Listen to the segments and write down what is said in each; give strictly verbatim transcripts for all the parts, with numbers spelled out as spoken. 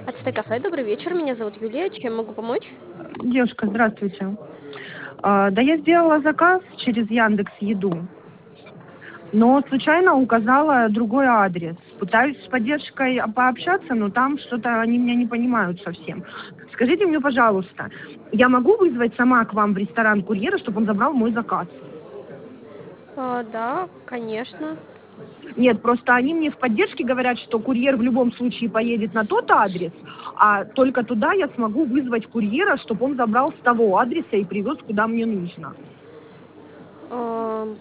Ацтек кафе, добрый вечер. Меня зовут Юлия. Чем могу помочь? Девушка, здравствуйте. А, да я сделала заказ через Яндекс Еду, но случайно указала другой адрес. Пытаюсь с поддержкой а, пообщаться, но там что-то они меня не понимают совсем. Скажите мне, пожалуйста, я могу вызвать сама к вам в ресторан курьера, чтобы он забрал мой заказ? А, да, конечно. Нет, просто они мне в поддержке говорят, что курьер в любом случае поедет на тот адрес, а только туда я смогу вызвать курьера, чтобы он забрал с того адреса и привез, куда мне нужно. Ам,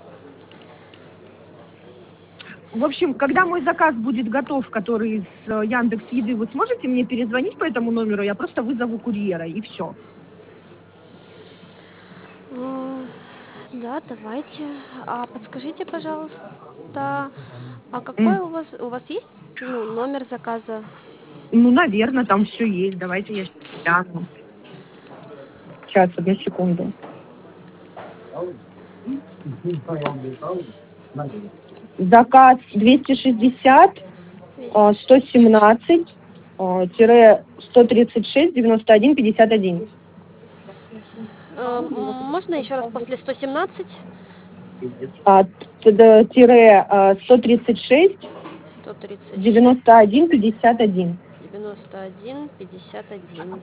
В общем, когда мой заказ будет готов, который из э, Яндекс Еды, вы сможете мне перезвонить по этому номеру? Я просто вызову курьера, и все. м, да, давайте. А подскажите, пожалуйста, а какой у вас у вас есть, ну, номер заказа? Ну, наверное, там все есть. Давайте я гляну. Сейчас, одну секунду. Заказ двести шестьдесят, двести э, сто семнадцать, э, тире сто тридцать шесть, девяносто один, пятьдесят один. Ам, можно еще раз после сто семнадцать? А, т- д- тире э, сто тридцать шесть, сто тридцать шесть, девяносто один, пятьдесят один. девяносто один, пятьдесят один.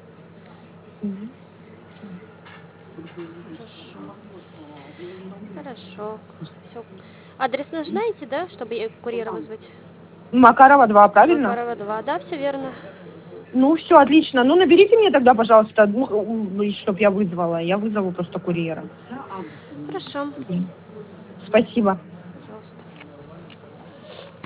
Хорошо. Хорошо. Все. Адрес наш знаете, да, чтобы я курьера вызвать? Макарова два, правильно? Макарова два, да, все верно. Ну, все, отлично. Ну, наберите мне тогда, пожалуйста, чтобы я вызвала. Я вызову просто курьера. Хорошо. Спасибо.